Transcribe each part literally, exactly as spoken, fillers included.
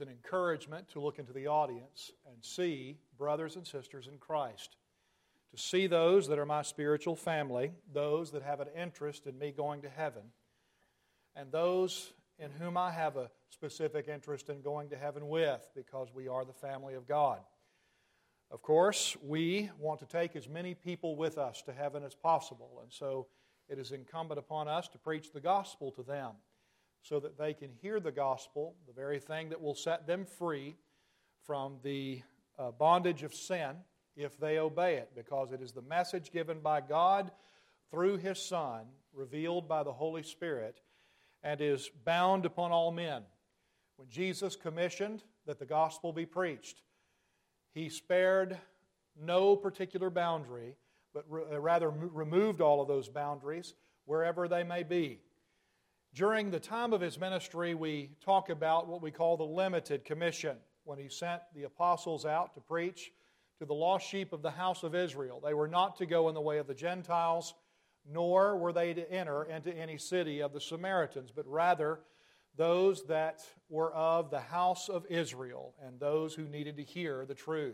an encouragement to look into the audience and see brothers and sisters in Christ, to see those that are my spiritual family, those that have an interest in me going to heaven, and those in whom I have a specific interest in going to heaven with, because we are the family of God. Of course, we want to take as many people with us to heaven as possible, and so it is incumbent upon us to preach the gospel to them so that they can hear the gospel, the very thing that will set them free from the uh, bondage of sin if they obey it, because it is the message given by God through His Son, revealed by the Holy Spirit, and is bound upon all men. When Jesus commissioned that the gospel be preached, He spared no particular boundary, but rather removed all of those boundaries wherever they may be. During the time of His ministry, we talk about what we call the limited commission, when He sent the apostles out to preach to the lost sheep of the house of Israel. They were not to go in the way of the Gentiles, nor were they to enter into any city of the Samaritans, but rather those that were of the house of Israel and those who needed to hear the truth.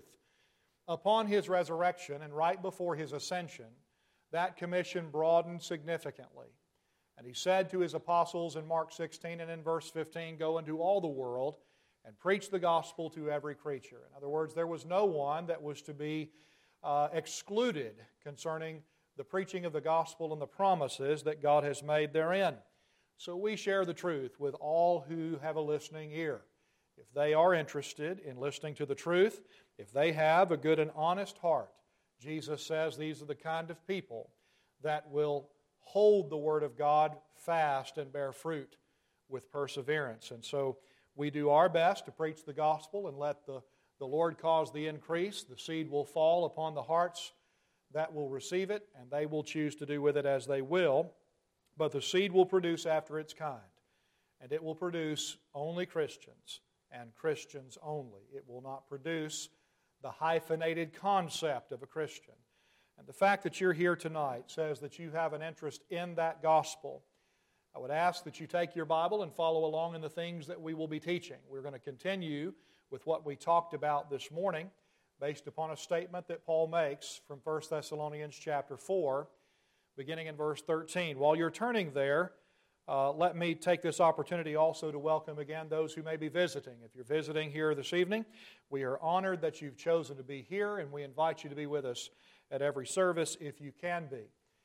Upon His resurrection and right before His ascension, that commission broadened significantly. And He said to His apostles in Mark sixteen and in verse fifteen, "Go into all the world and preach the gospel to every creature." In other words, there was no one that was to be uh, excluded concerning the preaching of the gospel and the promises that God has made therein. So we share the truth with all who have a listening ear. If they are interested in listening to the truth, if they have a good and honest heart, Jesus says these are the kind of people that will hold the Word of God fast and bear fruit with perseverance. And so we do our best to preach the gospel and let the, the Lord cause the increase. The seed will fall upon the hearts that will receive it, and they will choose to do with it as they will. But the seed will produce after its kind, and it will produce only Christians, and Christians only. It will not produce the hyphenated concept of a Christian. And the fact that you're here tonight says that you have an interest in that gospel. I would ask that you take your Bible and follow along in the things that we will be teaching. We're going to continue with what we talked about this morning based upon a statement that Paul makes from First Thessalonians chapter four, beginning in verse thirteen. While you're turning there, uh, let me take this opportunity also to welcome again those who may be visiting. If you're visiting here this evening, we are honored that you've chosen to be here, and we invite you to be with us at every service if you can be.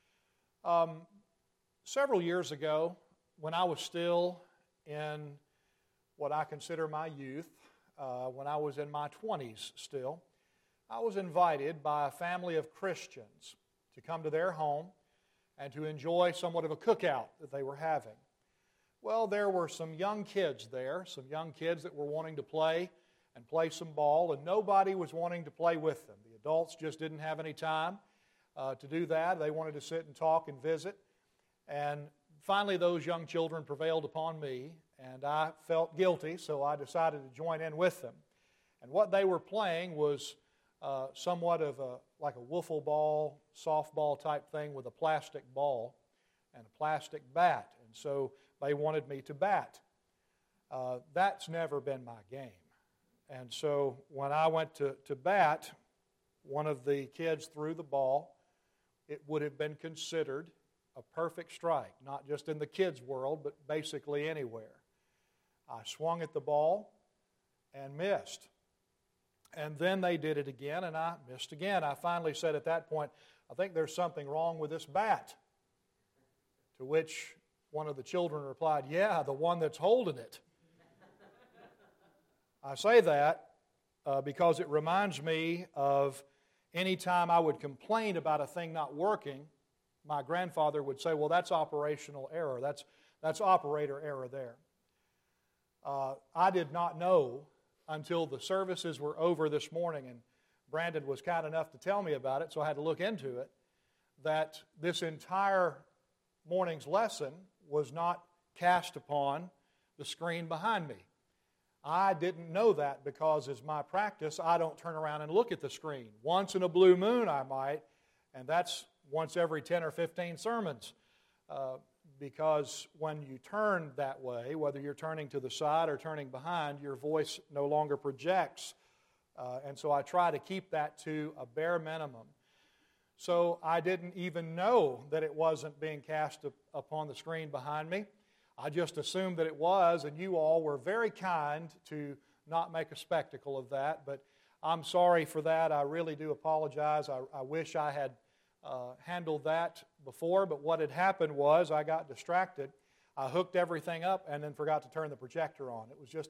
Um, several years ago, when I was still in what I consider my youth, uh, when I was in my twenties still, I was invited by a family of Christians to come to their home and to enjoy somewhat of a cookout that they were having. Well, there were some young kids there, some young kids that were wanting to play and play some ball, and nobody was wanting to play with them. The adults just didn't have any time uh, to do that. They wanted to sit and talk and visit. And finally, those young children prevailed upon me, and I felt guilty, so I decided to join in with them. And what they were playing was uh, somewhat of a like a wiffle ball, softball type thing with a plastic ball and a plastic bat. And so they wanted me to bat. Uh, that's never been my game. And so when I went to, to bat, one of the kids threw the ball. It would have been considered a perfect strike, not just in the kids' world, but basically anywhere. I swung at the ball and missed. And then they did it again, and I missed again. I finally said at that point, I think there's something wrong with this bat. To which one of the children replied, yeah, the one that's holding it. I say that uh, because it reminds me of any time I would complain about a thing not working, my grandfather would say, well, that's operational error. That's, that's operator error there. Uh, I did not know until the services were over this morning, and Brandon was kind enough to tell me about it, so I had to look into it, that this entire morning's lesson was not cast upon the screen behind me. I didn't know that because, as my practice, I don't turn around and look at the screen. Once in a blue moon I might, and that's once every ten or fifteen sermons, uh, because when you turn that way, whether you're turning to the side or turning behind, your voice no longer projects. Uh, and so I try to keep that to a bare minimum. So I didn't even know that it wasn't being cast up upon the screen behind me. I just assumed that it was, and you all were very kind to not make a spectacle of that. But I'm sorry for that. I really do apologize. I, I wish I had uh, handled that before, but what had happened was I got distracted. I hooked everything up and then forgot to turn the projector on. It was just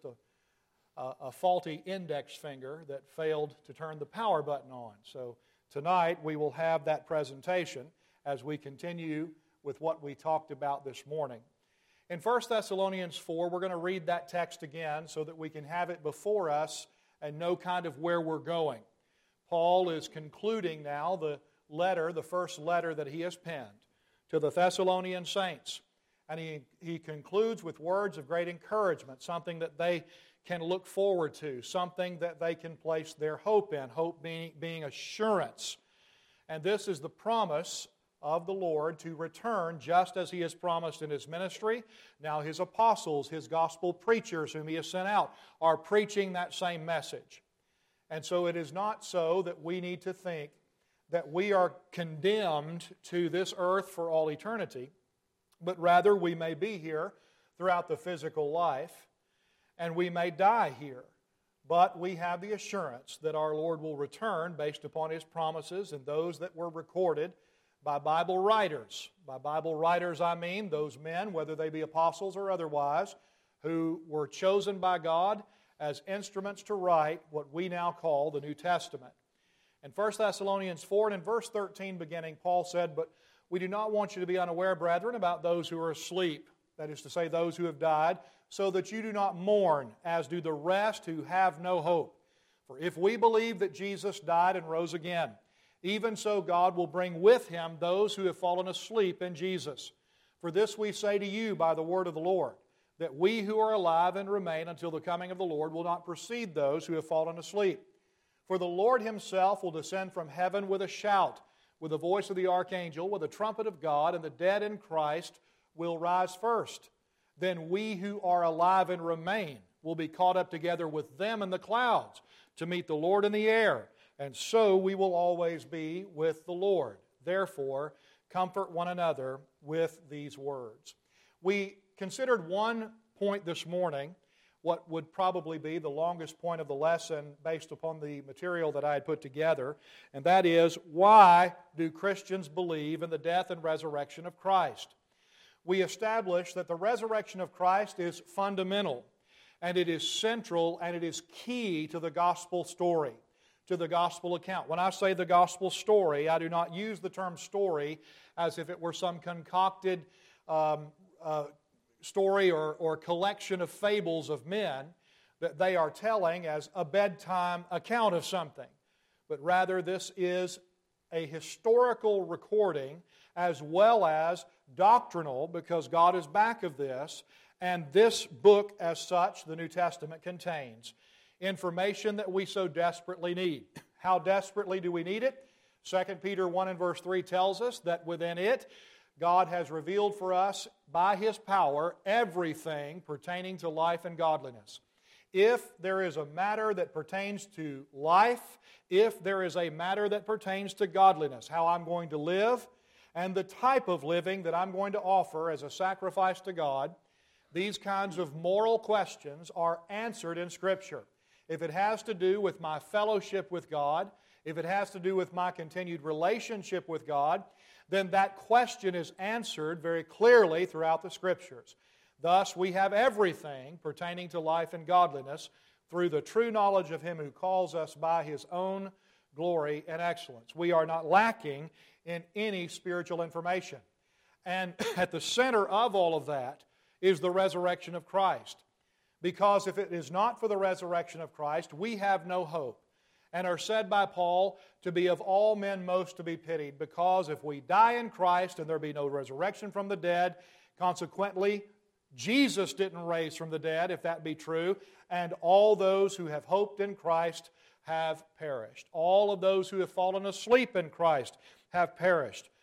a, a, a faulty index finger that failed to turn the power button on. So tonight we will have that presentation as we continue with what we talked about this morning. In First Thessalonians four, we're going to read that text again so that we can have it before us and know kind of where we're going. Paul is concluding now the letter, the first letter that he has penned to the Thessalonian saints. And he, he concludes with words of great encouragement, something that they can look forward to, something that they can place their hope in, hope being, being assurance. And this is the promise of the Lord to return just as He has promised in His ministry. Now His apostles, His gospel preachers whom He has sent out, are preaching that same message. And so it is not so that we need to think that we are condemned to this earth for all eternity, but rather we may be here throughout the physical life, and we may die here. But we have the assurance that our Lord will return based upon His promises and those that were recorded by Bible writers. By Bible writers I mean those men, whether they be apostles or otherwise, who were chosen by God as instruments to write what we now call the New Testament. In First Thessalonians four and in verse thirteen beginning, Paul said, "But we do not want you to be unaware, brethren, about those who are asleep," that is to say, those who have died, "so that you do not mourn, as do the rest who have no hope. For if we believe that Jesus died and rose again, even so God will bring with Him those who have fallen asleep in Jesus. For this we say to you by the word of the Lord, that we who are alive and remain until the coming of the Lord will not precede those who have fallen asleep. For the Lord Himself will descend from heaven with a shout, with the voice of the archangel, with the trumpet of God, and the dead in Christ will rise first. Then we who are alive and remain will be caught up together with them in the clouds to meet the Lord in the air, and so we will always be with the Lord. Therefore, comfort one another with these words." We considered one point this morning, what would probably be the longest point of the lesson based upon the material that I had put together, and that is, why do Christians believe in the death and resurrection of Christ? We established that the resurrection of Christ is fundamental, and it is central, and it is key to the gospel story, to the gospel account. When I say the gospel story, I do not use the term story as if it were some concocted um, uh, story or, or collection of fables of men that they are telling as a bedtime account of something. But rather, this is a historical recording as well as doctrinal, because God is back of this, and this book as such, the New Testament, contains information that we so desperately need. How desperately do we need it? Second Peter one and verse three tells us that within it, God has revealed for us by His power everything pertaining to life and godliness. If there is a matter that pertains to life, if there is a matter that pertains to godliness, how I'm going to live, and the type of living that I'm going to offer as a sacrifice to God, these kinds of moral questions are answered in Scripture. If it has to do with my fellowship with God, if it has to do with my continued relationship with God, then that question is answered very clearly throughout the Scriptures. Thus, we have everything pertaining to life and godliness through the true knowledge of Him who calls us by His own glory and excellence. We are not lacking in any spiritual information. And at the center of all of that is the resurrection of Christ. Because if it is not for the resurrection of Christ, we have no hope, and are said by Paul to be of all men most to be pitied, because if we die in Christ and there be no resurrection from the dead, consequently, Jesus didn't raise from the dead, if that be true, and all those who have hoped in Christ have perished. All of those who have fallen asleep in Christ have perished.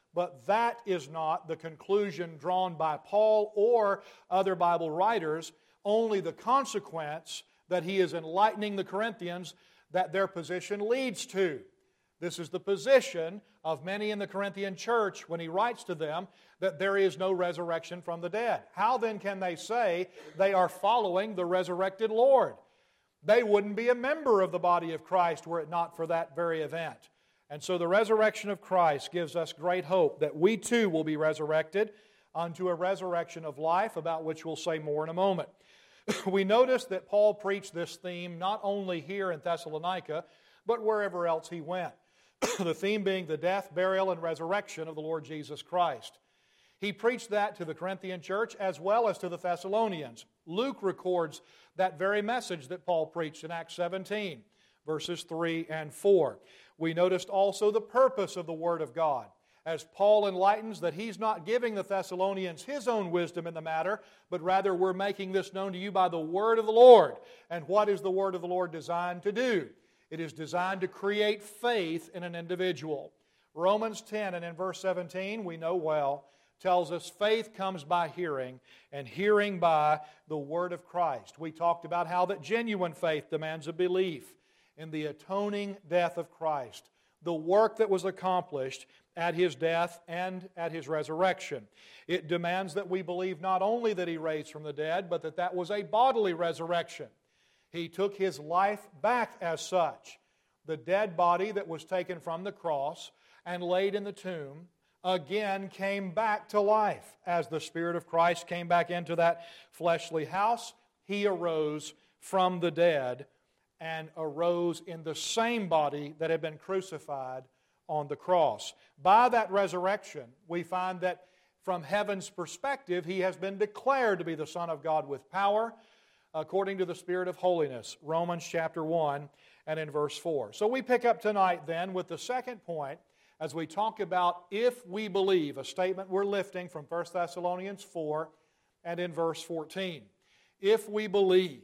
But that is not the conclusion drawn by Paul or other Bible writers, only the consequence that he is enlightening the Corinthians that their position leads to. This is the position of many in the Corinthian church when he writes to them that there is no resurrection from the dead. How then can they say they are following the resurrected Lord? They wouldn't be a member of the body of Christ were it not for that very event. And so the resurrection of Christ gives us great hope that we too will be resurrected unto a resurrection of life, about which we'll say more in a moment. We notice that Paul preached this theme not only here in Thessalonica, but wherever else he went. The theme being the death, burial, and resurrection of the Lord Jesus Christ. He preached that to the Corinthian church as well as to the Thessalonians. Luke records that very message that Paul preached in Acts seventeen, verses three and four. We noticed also the purpose of the Word of God, as Paul enlightens that he's not giving the Thessalonians his own wisdom in the matter, but rather we're making this known to you by the Word of the Lord. And what is the Word of the Lord designed to do? It is designed to create faith in an individual. Romans ten and in verse seventeen, we know well, tells us faith comes by hearing, and hearing by the Word of Christ. We talked about how that genuine faith demands a belief in the atoning death of Christ, the work that was accomplished at His death and at His resurrection. It demands that we believe not only that He raised from the dead, but that that was a bodily resurrection. He took His life back as such. The dead body that was taken from the cross and laid in the tomb again came back to life. As the Spirit of Christ came back into that fleshly house, He arose from the dead and arose in the same body that had been crucified on the cross. By that resurrection, we find that from heaven's perspective, He has been declared to be the Son of God with power, according to the Spirit of holiness. Romans chapter one and in verse four. So we pick up tonight then with the second point as we talk about if we believe, a statement we're lifting from First Thessalonians four and in verse fourteen. If we believe.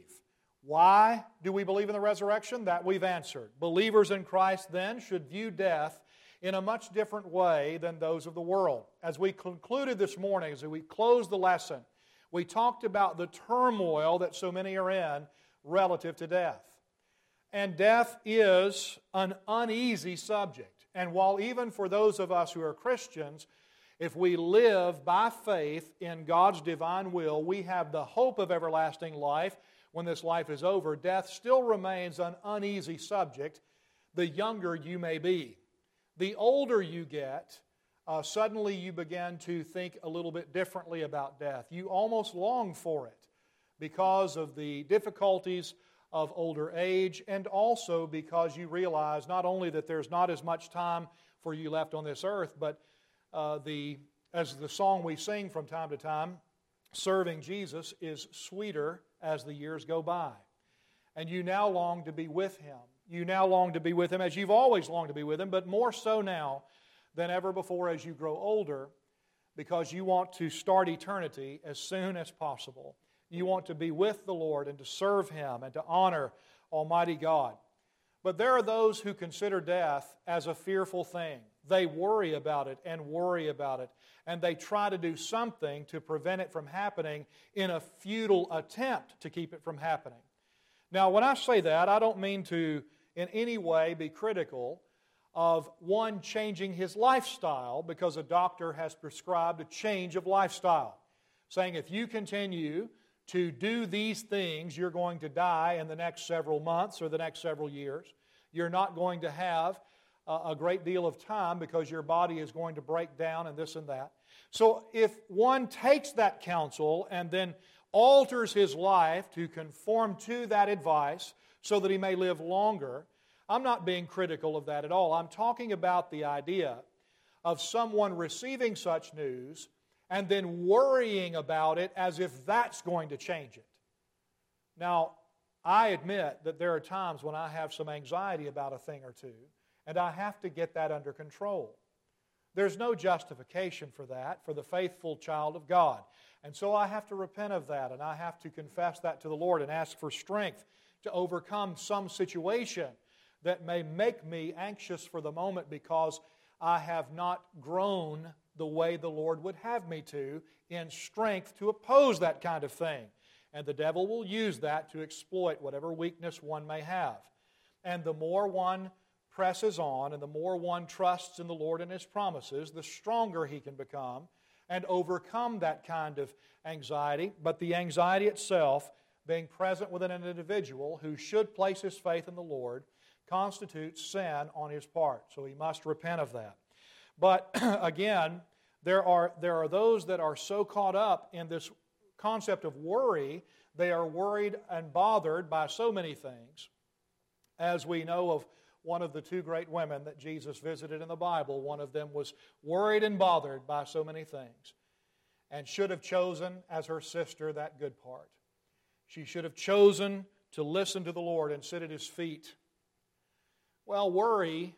Why do we believe in the resurrection? That we've answered. Believers in Christ then should view death in a much different way than those of the world. As we concluded this morning, as we closed the lesson, we talked about the turmoil that so many are in relative to death. And death is an uneasy subject. And while even for those of us who are Christians, if we live by faith in God's divine will, we have the hope of everlasting life. When this life is over, death still remains an uneasy subject, the younger you may be. The older you get, uh, suddenly you begin to think a little bit differently about death. You almost long for it because of the difficulties of older age, and also because you realize not only that there's not as much time for you left on this earth, but uh, the as the song we sing from time to time, serving Jesus is sweeter as the years go by. And you now long to be with Him. You now long to be with Him as you've always longed to be with Him, but more so now than ever before as you grow older, because you want to start eternity as soon as possible. You want to be with the Lord and to serve Him and to honor Almighty God. But there are those who consider death as a fearful thing. They worry about it and worry about it, and they try to do something to prevent it from happening in a futile attempt to keep it from happening. Now, when I say that, I don't mean to in any way be critical of one changing his lifestyle because a doctor has prescribed a change of lifestyle, saying if you continue to do these things, you're going to die in the next several months or the next several years. You're not going to have a great deal of time because your body is going to break down and this and that. So if one takes that counsel and then alters his life to conform to that advice so that he may live longer, I'm not being critical of that at all. I'm talking about the idea of someone receiving such news and then worrying about it as if that's going to change it. Now, I admit that there are times when I have some anxiety about a thing or two, and I have to get that under control. There's no justification for that for the faithful child of God. And so I have to repent of that, and I have to confess that to the Lord and ask for strength to overcome some situation that may make me anxious for the moment because I have not grown the way the Lord would have me to in strength to oppose that kind of thing. And the devil will use that to exploit whatever weakness one may have. And the more one presses on and the more one trusts in the Lord and His promises, the stronger he can become and overcome that kind of anxiety. But the anxiety itself, being present within an individual who should place his faith in the Lord, constitutes sin on his part. So he must repent of that. But again, there are, there are those that are so caught up in this concept of worry, they are worried and bothered by so many things. As we know of one of the two great women that Jesus visited in the Bible, one of them was worried and bothered by so many things and should have chosen as her sister that good part. She should have chosen to listen to the Lord and sit at His feet. Well, worry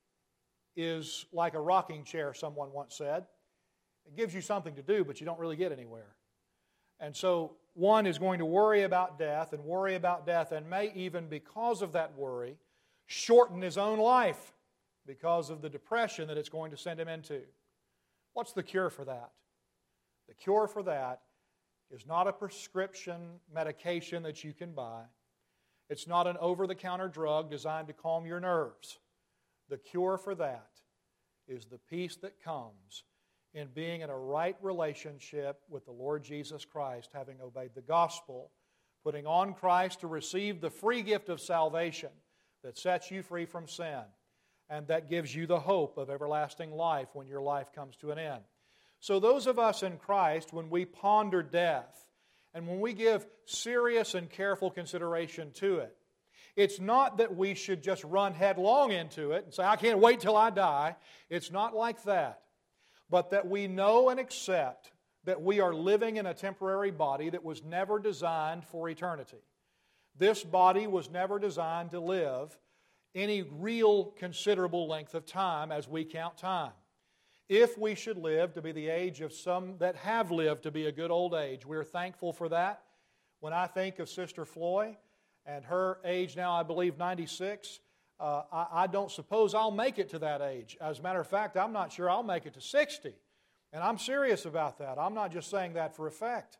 is like a rocking chair, someone once said. It gives you something to do, but you don't really get anywhere. And so one is going to worry about death and worry about death and may even, because of that worry, shorten his own life because of the depression that it's going to send him into. What's the cure for that? The cure for that is not a prescription medication that you can buy. It's not an over-the-counter drug designed to calm your nerves. The cure for that is the peace that comes in being in a right relationship with the Lord Jesus Christ, having obeyed the gospel, putting on Christ to receive the free gift of salvation that sets you free from sin, and that gives you the hope of everlasting life when your life comes to an end. So those of us in Christ, when we ponder death, and when we give serious and careful consideration to it, it's not that we should just run headlong into it and say, I can't wait till I die. It's not like that. But that we know and accept that we are living in a temporary body that was never designed for eternity. This body was never designed to live any real considerable length of time as we count time. If we should live to be the age of some that have lived to be a good old age, we're thankful for that. When I think of Sister Floy and her age now, I believe ninety-six, uh, I, I don't suppose I'll make it to that age. As a matter of fact, I'm not sure I'll make it to sixty. And I'm serious about that. I'm not just saying that for effect.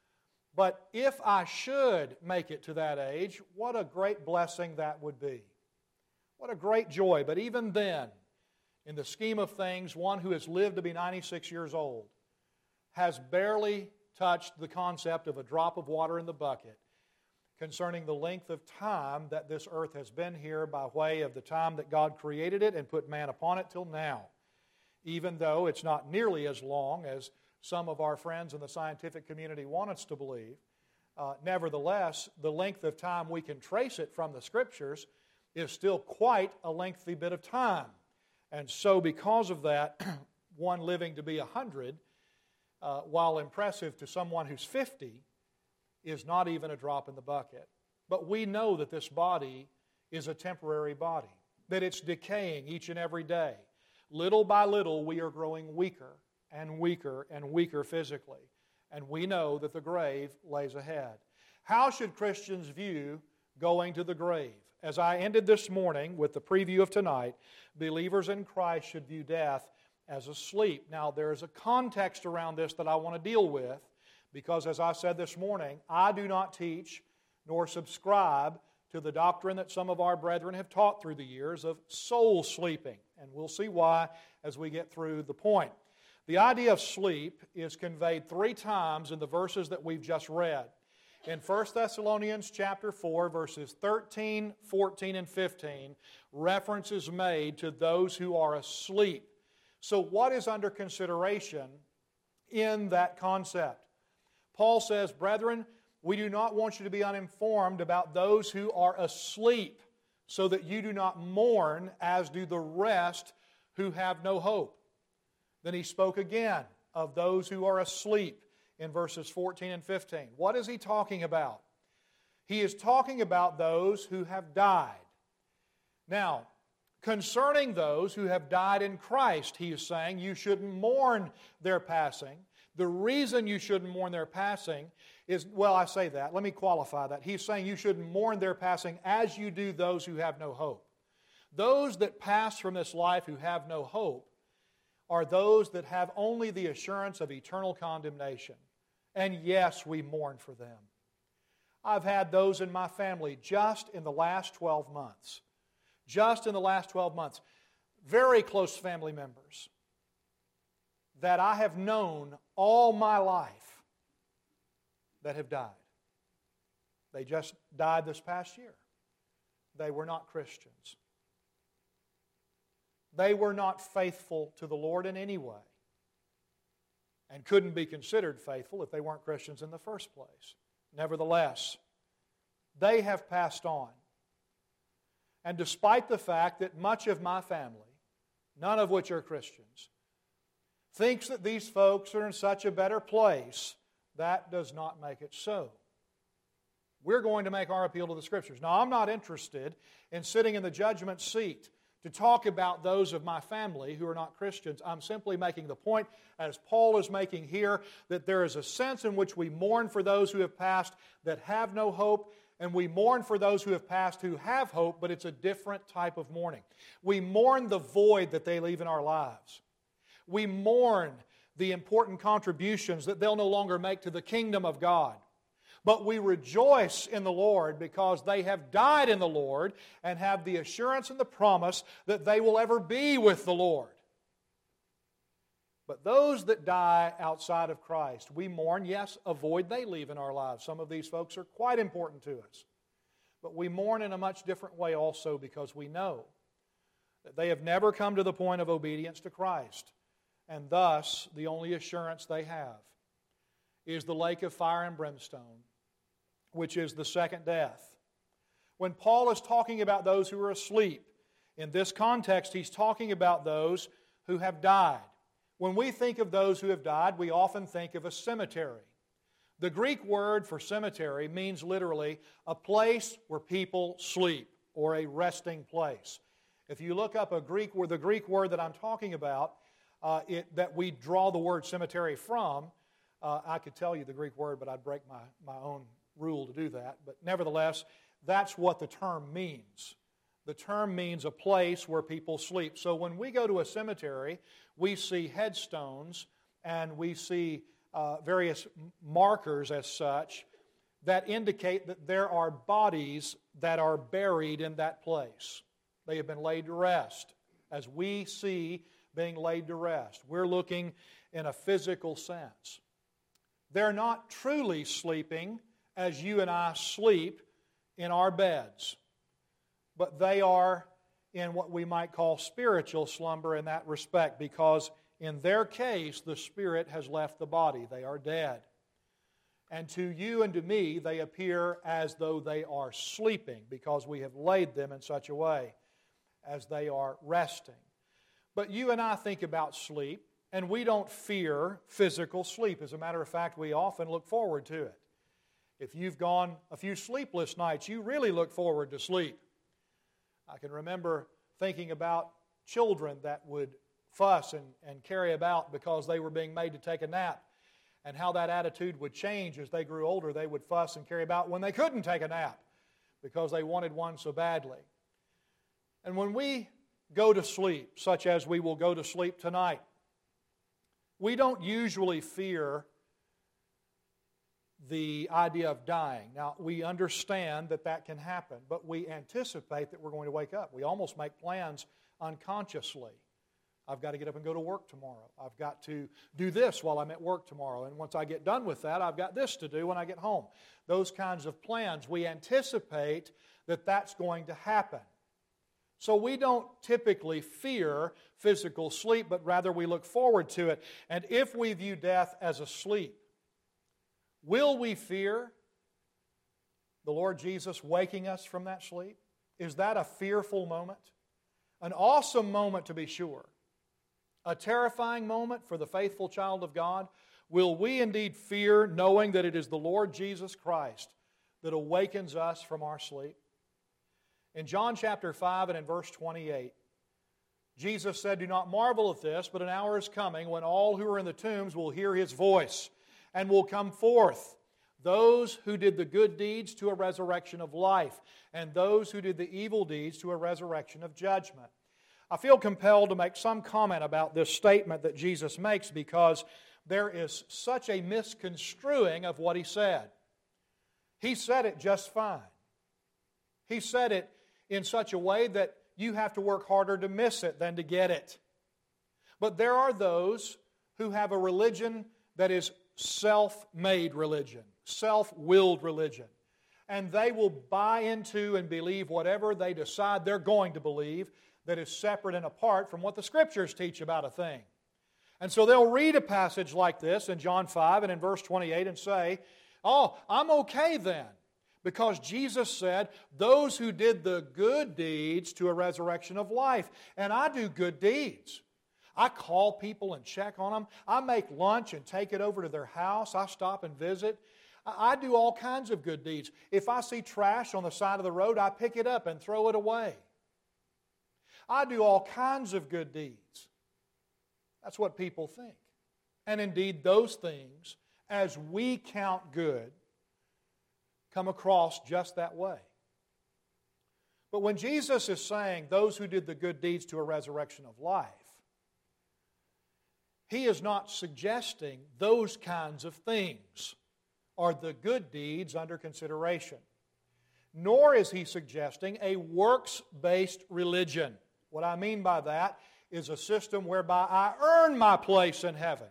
But if I should make it to that age, what a great blessing that would be. What a great joy. But even then, in the scheme of things, one who has lived to be ninety-six years old has barely touched the concept of a drop of water in the bucket concerning the length of time that this earth has been here by way of the time that God created it and put man upon it till now. Even though it's not nearly as long as some of our friends in the scientific community want us to believe, uh, nevertheless, the length of time we can trace it from the Scriptures is still quite a lengthy bit of time. And so because of that, one living to be one hundred, uh, while impressive to someone who's fifty, is not even a drop in the bucket. But we know that this body is a temporary body, that it's decaying each and every day. Little by little, we are growing weaker and weaker and weaker physically. And we know that the grave lays ahead. How should Christians view going to the grave? As I ended this morning with the preview of tonight, believers in Christ should view death as a sleep. Now, there's a context around this that I want to deal with, because as I said this morning, I do not teach nor subscribe to the doctrine that some of our brethren have taught through the years of soul sleeping. And we'll see why as we get through the point. The idea of sleep is conveyed three times in the verses that we've just read. In First Thessalonians chapter four, verses thirteen, fourteen, and fifteen, reference is made to those who are asleep. So what is under consideration in that concept? Paul says, brethren, we do not want you to be uninformed about those who are asleep, so that you do not mourn as do the rest who have no hope. Then he spoke again of those who are asleep in verses fourteen and fifteen. What is he talking about? He is talking about those who have died. Now, concerning those who have died in Christ, he is saying you shouldn't mourn their passing. The reason you shouldn't mourn their passing is, well, I say that. Let me qualify that. He's saying you shouldn't mourn their passing as you do those who have no hope. Those that pass from this life who have no hope are those that have only the assurance of eternal condemnation. And yes, we mourn for them. I've had those in my family just in the last twelve months. Just in the last twelve months. Very close family members that I have known all my life that have died. They just died this past year. They were not Christians. They were not faithful to the Lord in any way, and couldn't be considered faithful if they weren't Christians in the first place. Nevertheless, they have passed on. And despite the fact that much of my family, none of which are Christians, thinks that these folks are in such a better place, that does not make it so. We're going to make our appeal to the Scriptures. Now, I'm not interested in sitting in the judgment seat to talk about those of my family who are not Christians. I'm simply making the point, as Paul is making here, that there is a sense in which we mourn for those who have passed that have no hope, and we mourn for those who have passed who have hope, but it's a different type of mourning. We mourn the void that they leave in our lives. We mourn the important contributions that they'll no longer make to the kingdom of God. But we rejoice in the Lord because they have died in the Lord and have the assurance and the promise that they will ever be with the Lord. But those that die outside of Christ, we mourn, yes, a void they leave in our lives. Some of these folks are quite important to us. But we mourn in a much different way also because we know that they have never come to the point of obedience to Christ. And thus, the only assurance they have is the lake of fire and brimstone, which is the second death. When Paul is talking about those who are asleep, in this context, he's talking about those who have died. When we think of those who have died, we often think of a cemetery. The Greek word for cemetery means literally a place where people sleep, or a resting place. If you look up a Greek word, the Greek word that I'm talking about, uh, it, that we draw the word cemetery from, uh, I could tell you the Greek word, but I'd break my, my own rule to do that. But nevertheless, that's what the term means. The term means a place where people sleep. So when we go to a cemetery, we see headstones and we see uh, various markers as such that indicate that there are bodies that are buried in that place. They have been laid to rest. As we see being laid to rest, we're looking in a physical sense. They're not truly sleeping as you and I sleep in our beds, but they are in what we might call spiritual slumber in that respect, because in their case, the spirit has left the body. They are dead. And to you and to me, they appear as though they are sleeping, because we have laid them in such a way as they are resting. But you and I think about sleep, and we don't fear physical sleep. As a matter of fact, we often look forward to it. If you've gone a few sleepless nights, you really look forward to sleep. I can remember thinking about children that would fuss and, and carry about because they were being made to take a nap, and how that attitude would change as they grew older. They would fuss and carry about when they couldn't take a nap because they wanted one so badly. And when we go to sleep, such as we will go to sleep tonight, we don't usually fear the idea of dying. Now, we understand that that can happen, but we anticipate that we're going to wake up. We almost make plans unconsciously. I've got to get up and go to work tomorrow. I've got to do this while I'm at work tomorrow. And once I get done with that, I've got this to do when I get home. Those kinds of plans, we anticipate that that's going to happen. So we don't typically fear physical sleep, but rather we look forward to it. And if we view death as a sleep, will we fear the Lord Jesus waking us from that sleep? Is that a fearful moment? An awesome moment, to be sure. A terrifying moment for the faithful child of God. Will we indeed fear knowing that it is the Lord Jesus Christ that awakens us from our sleep? In John chapter five and in verse twenty-eight, Jesus said, "Do not marvel at this, but an hour is coming when all who are in the tombs will hear His voice and will come forth, those who did the good deeds to a resurrection of life, and those who did the evil deeds to a resurrection of judgment." I feel compelled to make some comment about this statement that Jesus makes because there is such a misconstruing of what He said. He said it just fine. He said it in such a way that you have to work harder to miss it than to get it. But there are those who have a religion that is self-made religion, self-willed religion. And they will buy into and believe whatever they decide they're going to believe that is separate and apart from what the Scriptures teach about a thing. And so they'll read a passage like this in John five and in verse twenty-eight and say, oh, I'm okay then, because Jesus said, those who did the good deeds to a resurrection of life. And I do good deeds. I call people and check on them. I make lunch and take it over to their house. I stop and visit. I do all kinds of good deeds. If I see trash on the side of the road, I pick it up and throw it away. I do all kinds of good deeds. That's what people think. And indeed, those things, as we count good, come across just that way. But when Jesus is saying those who did the good deeds to a resurrection of life, He is not suggesting those kinds of things are the good deeds under consideration. Nor is He suggesting a works-based religion. What I mean by that is a system whereby I earn my place in heaven.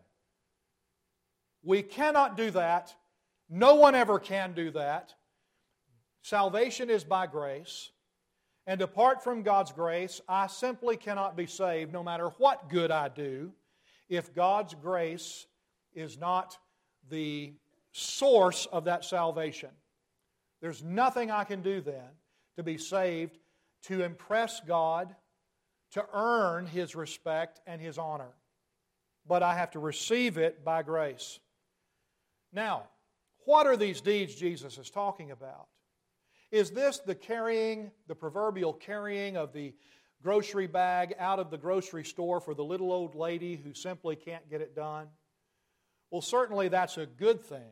We cannot do that. No one ever can do that. Salvation is by grace. And apart from God's grace, I simply cannot be saved no matter what good I do if God's grace is not the source of that salvation. There's nothing I can do then to be saved to impress God, to earn His respect and His honor. But I have to receive it by grace. Now, what are these deeds Jesus is talking about? Is this the carrying, the proverbial carrying of the grocery bag out of the grocery store for the little old lady who simply can't get it done? Well, certainly that's a good thing.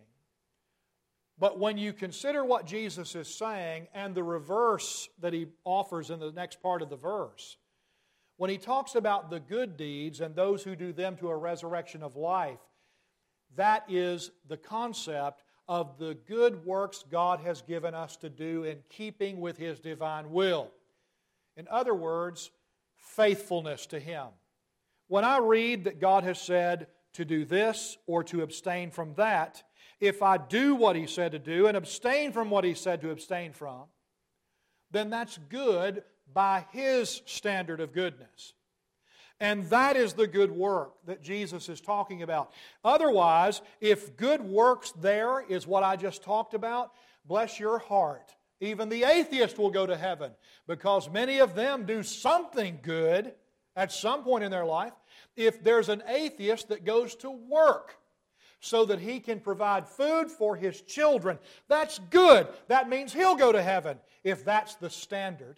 But when you consider what Jesus is saying and the reverse that He offers in the next part of the verse, when He talks about the good deeds and those who do them to a resurrection of life, that is the concept of the good works God has given us to do in keeping with His divine will. In other words, faithfulness to Him. When I read that God has said to do this or to abstain from that, if I do what He said to do and abstain from what He said to abstain from, then that's good by His standard of goodness. And that is the good work that Jesus is talking about. Otherwise, if good works there is what I just talked about, bless your heart. Even the atheist will go to heaven because many of them do something good at some point in their life. If there's an atheist that goes to work so that he can provide food for his children, that's good. That means he'll go to heaven if that's the standard.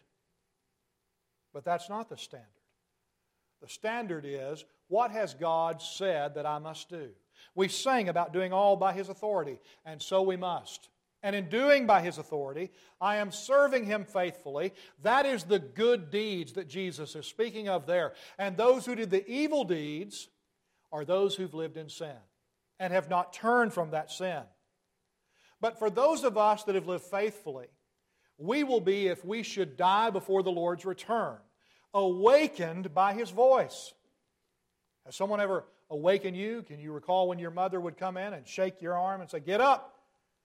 But that's not the standard. The standard is, what has God said that I must do? We sang about doing all by His authority, and so we must. And in doing by His authority, I am serving Him faithfully. That is the good deeds that Jesus is speaking of there. And those who did the evil deeds are those who've lived in sin and have not turned from that sin. But for those of us that have lived faithfully, we will be, if we should die before the Lord's return, awakened by His voice. Has someone ever awakened you? Can you recall when your mother would come in and shake your arm and say, "Get up"?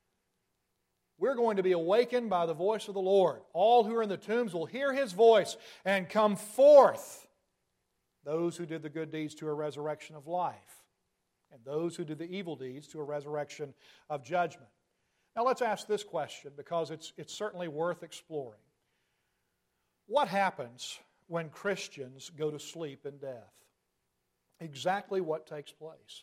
We're going to be awakened by the voice of the Lord. All who are in the tombs will hear His voice and come forth. Those who did the good deeds to a resurrection of life, and those who did the evil deeds to a resurrection of judgment. Now let's ask this question, because it's, it's certainly worth exploring. What happens when Christians go to sleep in death? Exactly what takes place?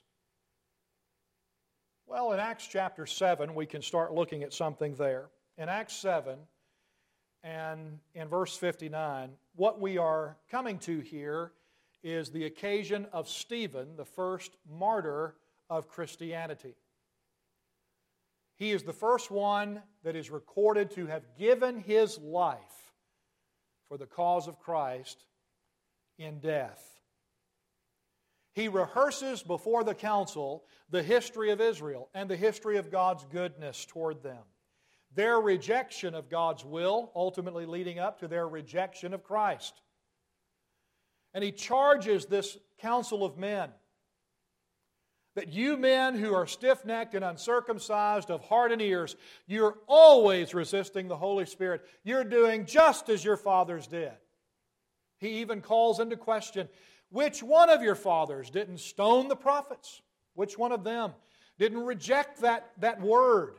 Well, in Acts chapter seven, we can start looking at something there. In Acts seven and in verse fifty-nine, what we are coming to here is the occasion of Stephen, the first martyr of Christianity. He is the first one that is recorded to have given his life for the cause of Christ in death. He rehearses before the council the history of Israel and the history of God's goodness toward them. Their rejection of God's will, ultimately leading up to their rejection of Christ. And he charges this council of men that you men who are stiff-necked and uncircumcised of heart and ears, you're always resisting the Holy Spirit. You're doing just as your fathers did. He even calls into question, which one of your fathers didn't stone the prophets? Which one of them didn't reject that, that word?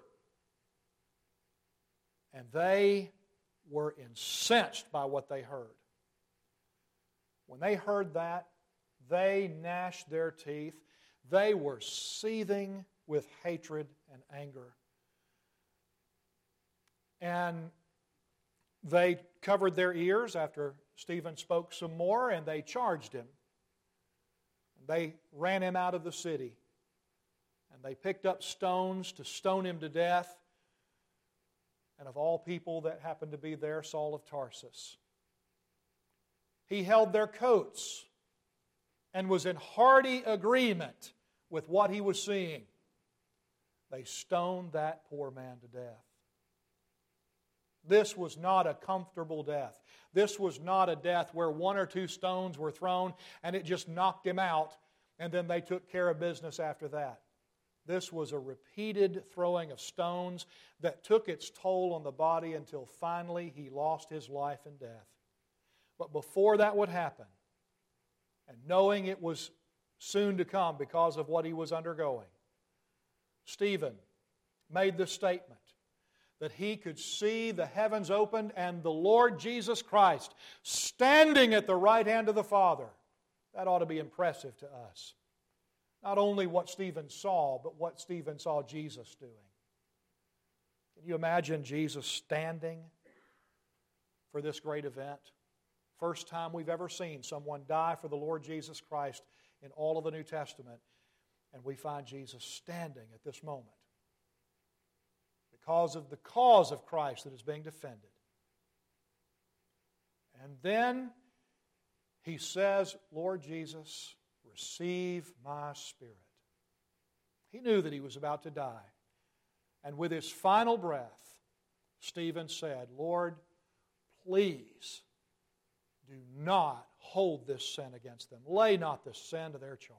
And they were incensed by what they heard. When they heard that, they gnashed their teeth. They were seething with hatred and anger. And they covered their ears after Stephen spoke some more, and they charged him. They ran him out of the city. And they picked up stones to stone him to death. And of all people that happened to be there, Saul of Tarsus. He held their coats and was in hearty agreement with what he was seeing. They stoned that poor man to death. This was not a comfortable death. This was not a death where one or two stones were thrown and it just knocked him out and then they took care of business after that. This was a repeated throwing of stones that took its toll on the body until finally he lost his life in death. But before that would happen, and knowing it was soon to come because of what he was undergoing, Stephen made the statement that he could see the heavens opened and the Lord Jesus Christ standing at the right hand of the Father. That ought to be impressive to us. Not only what Stephen saw, but what Stephen saw Jesus doing. Can you imagine Jesus standing for this great event? First time we've ever seen someone die for the Lord Jesus Christ in all of the New Testament, and we find Jesus standing at this moment because of the cause of Christ that is being defended. And then he says, Lord Jesus, receive my spirit. He knew that he was about to die. And with his final breath, Stephen said, Lord, please do not hold this sin against them. Lay not this sin to their charge.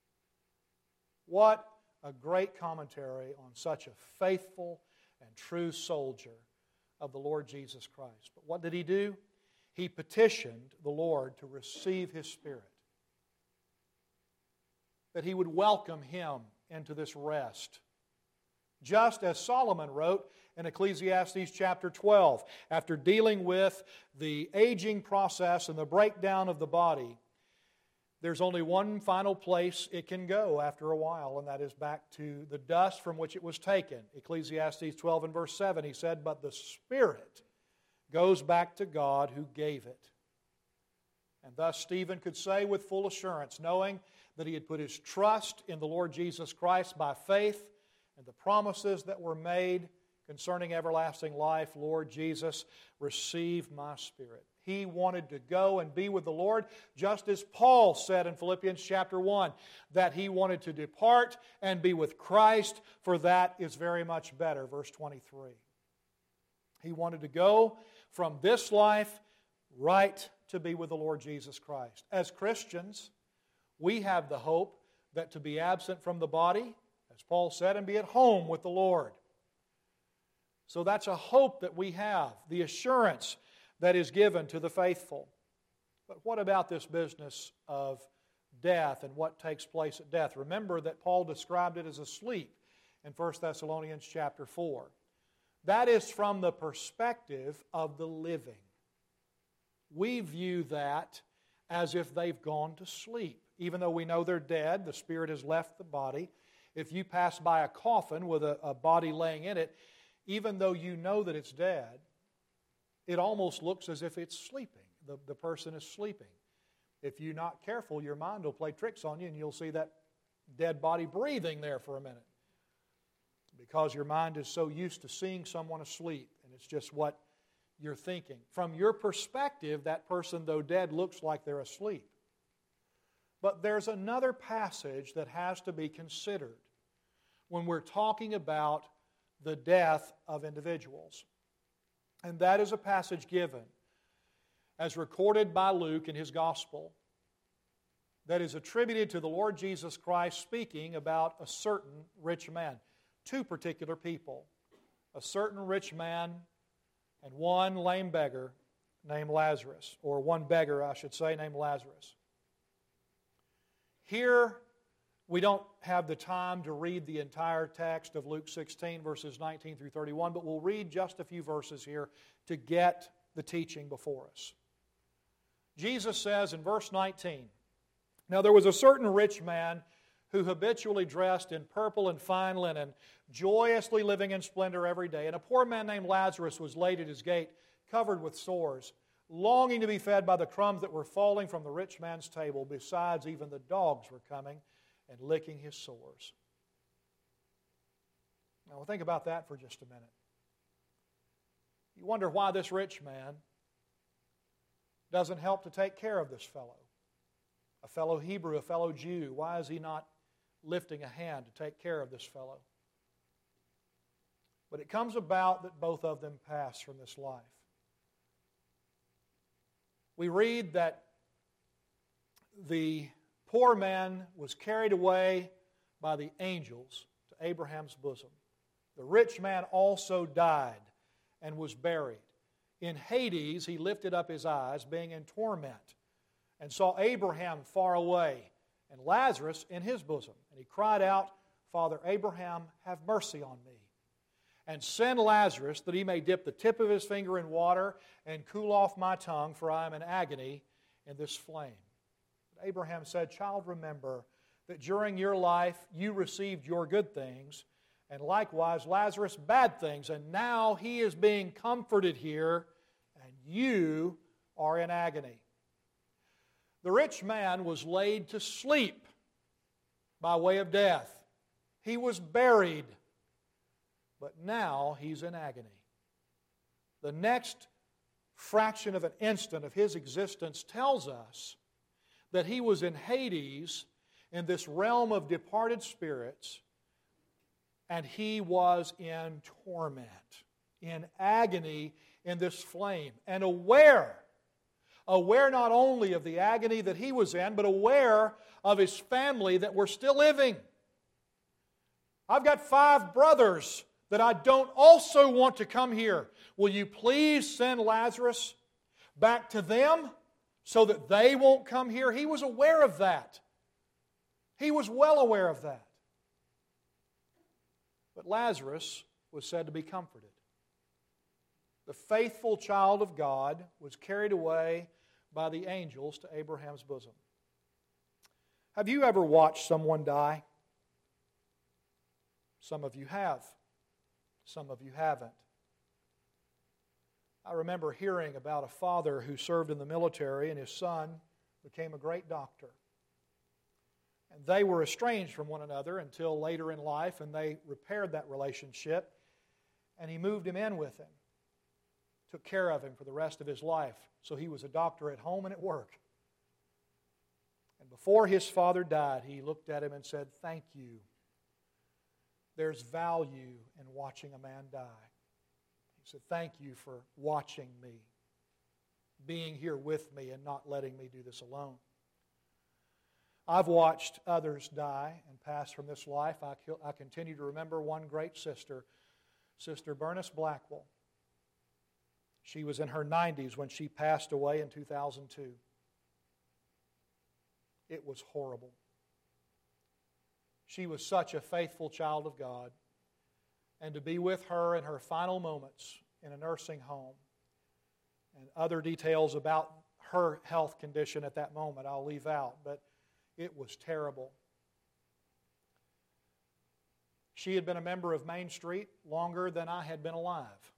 What a great commentary on such a faithful and true soldier of the Lord Jesus Christ. But what did he do? He petitioned the Lord to receive his Spirit, that he would welcome him into this rest. Just as Solomon wrote in Ecclesiastes chapter twelve, after dealing with the aging process and the breakdown of the body, there's only one final place it can go after a while, and that is back to the dust from which it was taken. Ecclesiastes twelve and verse seven, he said, but the Spirit goes back to God who gave it. And thus Stephen could say with full assurance, knowing that he had put his trust in the Lord Jesus Christ by faith and the promises that were made concerning everlasting life, Lord Jesus, receive my spirit. He wanted to go and be with the Lord, just as Paul said in Philippians chapter one, that he wanted to depart and be with Christ, for that is very much better. Verse twenty-three. He wanted to go from this life right to be with the Lord Jesus Christ. As Christians, we have the hope that to be absent from the body, as Paul said, and be at home with the Lord. So that's a hope that we have, the assurance that is given to the faithful. But what about this business of death and what takes place at death? Remember that Paul described it as a sleep in First Thessalonians chapter four. That is from the perspective of the living. We view that as if they've gone to sleep. Even though we know they're dead, the spirit has left the body. If you pass by a coffin with a, a body laying in it, even though you know that it's dead, it almost looks as if it's sleeping. The, the person is sleeping. If you're not careful, your mind will play tricks on you and you'll see that dead body breathing there for a minute. Because your mind is so used to seeing someone asleep, and it's just what you're thinking. From your perspective, that person, though dead, looks like they're asleep. But there's another passage that has to be considered when we're talking about the death of individuals. And that is a passage given, as recorded by Luke in his Gospel, that is attributed to the Lord Jesus Christ speaking about a certain rich man. Two particular people. A certain rich man and one lame beggar named Lazarus. Or one beggar, I should say, named Lazarus. Here, we don't have the time to read the entire text of Luke sixteen, verses nineteen through thirty-one, but we'll read just a few verses here to get the teaching before us. Jesus says in verse nineteen, "Now there was a certain rich man who habitually dressed in purple and fine linen, joyously living in splendor every day. And a poor man named Lazarus was laid at his gate, covered with sores, longing to be fed by the crumbs that were falling from the rich man's table. Besides, even the dogs were coming and licking his sores." Now, we'll think about that for just a minute. You wonder why this rich man doesn't help to take care of this fellow. A fellow Hebrew, a fellow Jew. Why is he not lifting a hand to take care of this fellow? But it comes about that both of them pass from this life. We read that the poor man was carried away by the angels to Abraham's bosom. The rich man also died and was buried. In Hades he lifted up his eyes, being in torment, and saw Abraham far away and Lazarus in his bosom. And he cried out, "Father Abraham, have mercy on me, and send Lazarus that he may dip the tip of his finger in water and cool off my tongue, for I am in agony in this flame." But Abraham said, "Child, remember that during your life you received your good things, and likewise Lazarus bad things, and now he is being comforted here, and you are in agony." The rich man was laid to sleep by way of death. He was buried. But now he's in agony. The next fraction of an instant of his existence tells us that he was in Hades, in this realm of departed spirits, and he was in torment, in agony in this flame, and aware, aware not only of the agony that he was in, but aware of his family that were still living. I've got five brothers that I don't also want to come here. Will you please send Lazarus back to them so that they won't come here? He was aware of that. He was well aware of that. But Lazarus was said to be comforted. The faithful child of God was carried away by the angels to Abraham's bosom. Have you ever watched someone die? Some of you have. Some of you haven't. I remember hearing about a father who served in the military, and his son became a great doctor. And they were estranged from one another until later in life, and they repaired that relationship, and he moved him in with him, took care of him for the rest of his life. So he was a doctor at home and at work. And before his father died, he looked at him and said, "Thank you. There's value in watching a man die." He said, "Thank you for watching me, being here with me and not letting me do this alone." I've watched others die and pass from this life. I, I continue to remember one great sister, Sister Bernice Blackwell. She was in her nineties when she passed away in two thousand two. It was horrible. She was such a faithful child of God. And to be with her in her final moments in a nursing home, and other details about her health condition at that moment I'll leave out, but it was terrible. She had been a member of Main Street longer than I had been alive.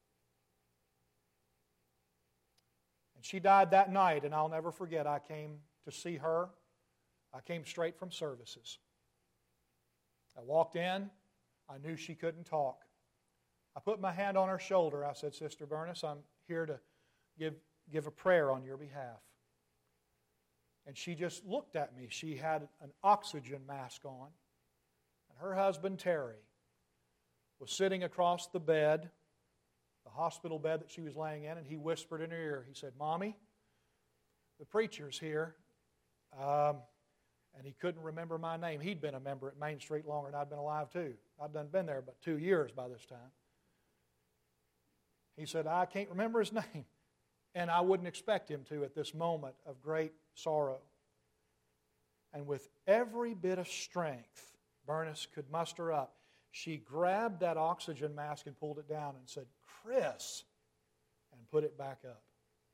And she died that night, and I'll never forget, I came to see her. I came straight from services. I walked in. I knew she couldn't talk. I put my hand on her shoulder. I said, "Sister Bernice, I'm here to give, give a prayer on your behalf. And she just looked at me. She had an oxygen mask on. And her husband, Terry, was sitting across the bed, the hospital bed that she was laying in, and he whispered in her ear. He said, "Mommy, the preacher's here." Um, and he couldn't remember my name. He'd been a member at Main Street longer than I'd been alive too. I'd done been there about two years by this time. He said, "I can't remember his name." And I wouldn't expect him to at this moment of great sorrow. And with every bit of strength Bernice could muster up, she grabbed that oxygen mask and pulled it down and said, "Chris," and put it back up.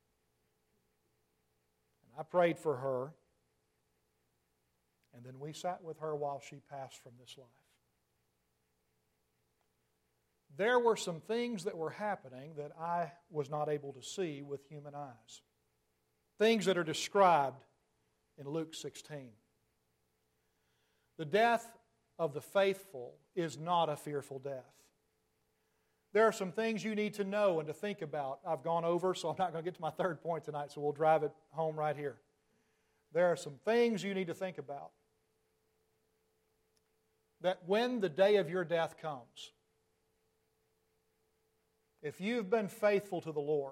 And I prayed for her, and then we sat with her while she passed from this life. There were some things that were happening that I was not able to see with human eyes. Things that are described in Luke sixteen. The death of the faithful is not a fearful death. There are some things you need to know and to think about. I've gone over, so I'm not going to get to my third point tonight, so we'll drive it home right here. There are some things you need to think about. That when the day of your death comes, if you've been faithful to the Lord,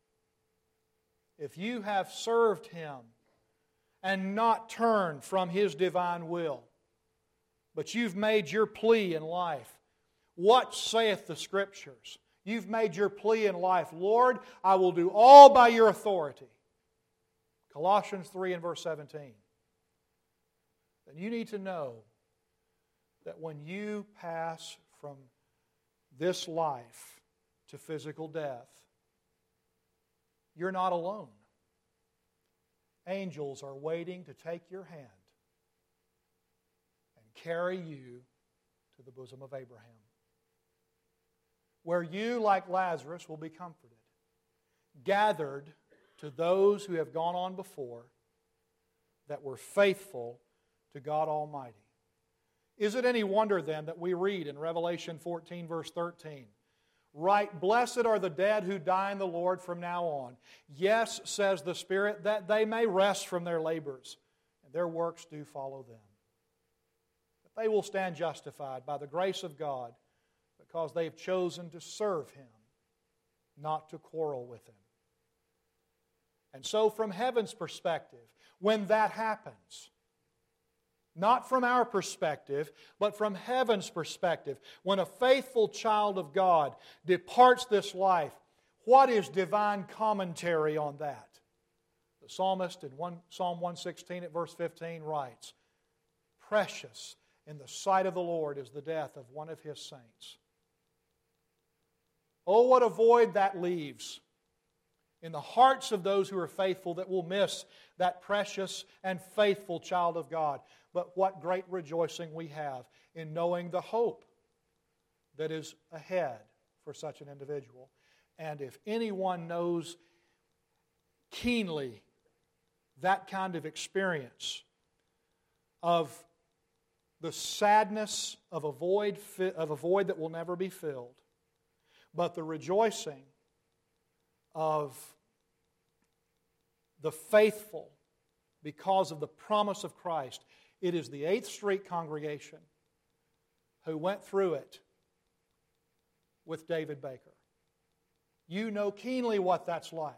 if you have served Him and not turned from His divine will, but you've made your plea in life, what saith the Scriptures? You've made your plea in life, "Lord, I will do all by your authority." Colossians three and verse seventeen. Then you need to know that when you pass from this life to physical death, you're not alone. Angels are waiting to take your hand and carry you to the bosom of Abraham, where you, like Lazarus, will be comforted, gathered to those who have gone on before that were faithful to God Almighty. Is it any wonder then that we read in Revelation fourteen, verse thirteen, "Right, blessed are the dead who die in the Lord from now on. Yes, says the Spirit, that they may rest from their labors, and their works do follow them. That they will stand justified by the grace of God, because they have chosen to serve Him, not to quarrel with Him." And so from heaven's perspective, when that happens, not from our perspective, but from heaven's perspective, when a faithful child of God departs this life, what is divine commentary on that? The psalmist in one, Psalm one sixteen at verse fifteen writes, "Precious in the sight of the Lord is the death of one of His saints." Oh, what a void that leaves in the hearts of those who are faithful that will miss that precious and faithful child of God. But what great rejoicing we have in knowing the hope that is ahead for such an individual. And if anyone knows keenly that kind of experience of the sadness of a void, of a void that will never be filled, but the rejoicing of the faithful because of the promise of Christ, it is the eighth Street congregation who went through it with David Baker. You know keenly what that's like.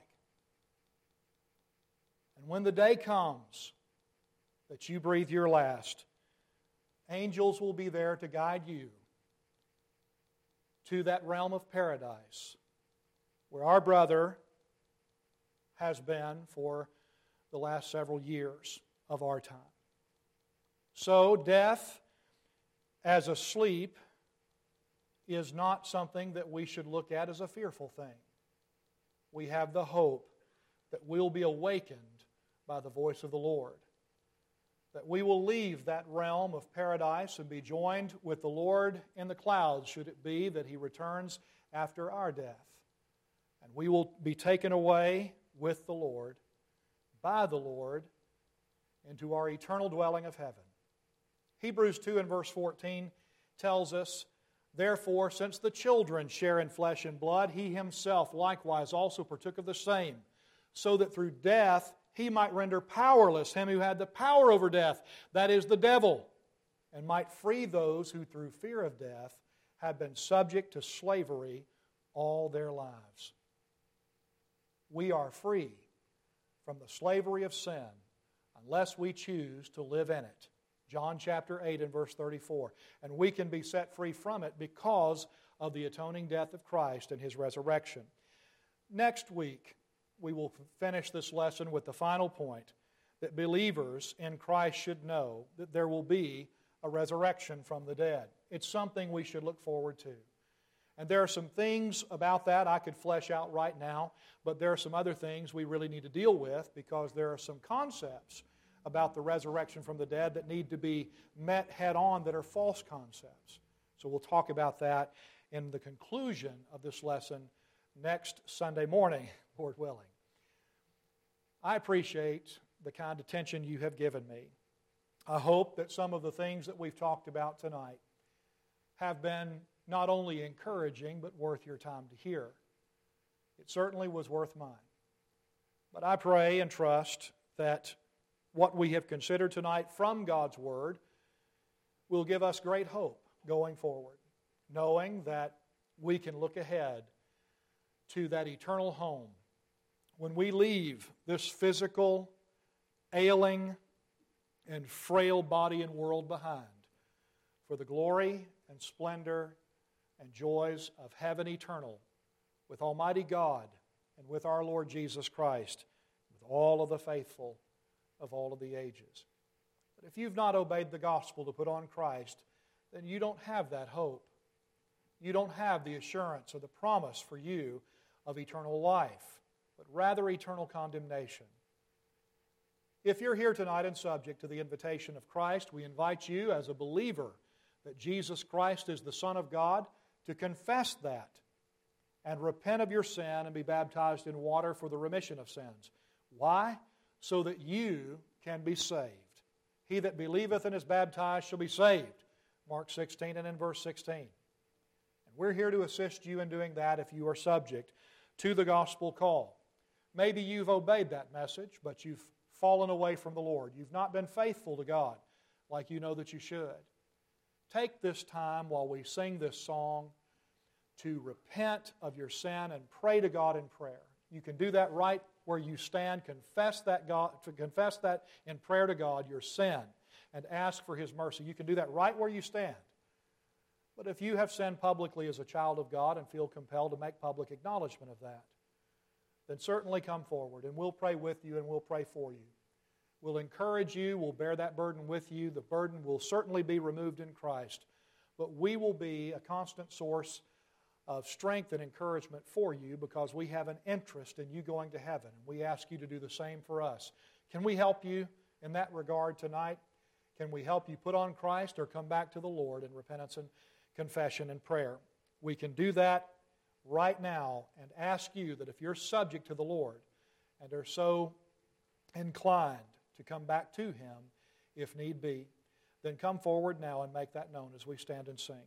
And when the day comes that you breathe your last, angels will be there to guide you to that realm of paradise where our brother has been for the last several years of our time. So death as a sleep is not something that we should look at as a fearful thing. We have the hope that we'll be awakened by the voice of the Lord, that we will leave that realm of paradise and be joined with the Lord in the clouds, should it be that He returns after our death. And we will be taken away with the Lord, by the Lord, into our eternal dwelling of heaven. Hebrews two and verse fourteen tells us Therefore, since the children share in flesh and blood, he himself likewise also partook of the same, so that through death he might render powerless him who had the power over death, that is, the devil, and might free those who through fear of death had been subject to slavery all their lives. We are free from the slavery of sin unless we choose to live in it. John chapter eight and verse thirty-four. And we can be set free from it because of the atoning death of Christ and His resurrection. Next week, we will finish this lesson with the final point, that believers in Christ should know that there will be a resurrection from the dead. It's something we should look forward to. And there are some things about that I could flesh out right now, but there are some other things we really need to deal with because there are some concepts about the resurrection from the dead that need to be met head on that are false concepts. So we'll talk about that in the conclusion of this lesson next Sunday morning, Lord willing. I appreciate the kind attention you have given me. I hope that some of the things that we've talked about tonight have been not only encouraging, but worth your time to hear. It certainly was worth mine. But I pray and trust that what we have considered tonight from God's Word will give us great hope going forward, knowing that we can look ahead to that eternal home when we leave this physical, ailing, and frail body and world behind for the glory and splendor and joys of heaven eternal with Almighty God and with our Lord Jesus Christ, with all of the faithful of all of the ages. But if you've not obeyed the gospel to put on Christ, then you don't have that hope. You don't have the assurance or the promise for you of eternal life, but rather eternal condemnation. If you're here tonight and subject to the invitation of Christ, we invite you as a believer that Jesus Christ is the Son of God to confess that and repent of your sin and be baptized in water for the remission of sins. Why? So that you can be saved. He that believeth and is baptized shall be saved. Mark sixteen and in verse sixteen. And we're here to assist you in doing that if you are subject to the gospel call. Maybe you've obeyed that message, but you've fallen away from the Lord. You've not been faithful to God like you know that you should. Take this time while we sing this song to repent of your sin and pray to God in prayer. You can do that right where you stand. Confess that God, to confess that in prayer to God, your sin, and ask for His mercy. You can do that right where you stand. But if you have sinned publicly as a child of God and feel compelled to make public acknowledgement of that, then certainly come forward and we'll pray with you and we'll pray for you. We'll encourage you, we'll bear that burden with you. The burden will certainly be removed in Christ, but we will be a constant source of strength and encouragement for you because we have an interest in you going to heaven. We ask you to do the same for us. Can we help you in that regard tonight? Can we help you put on Christ or come back to the Lord in repentance and confession and prayer? We can do that right now and ask you that if you're subject to the Lord and are so inclined to come back to Him if need be, then come forward now and make that known as we stand and sing.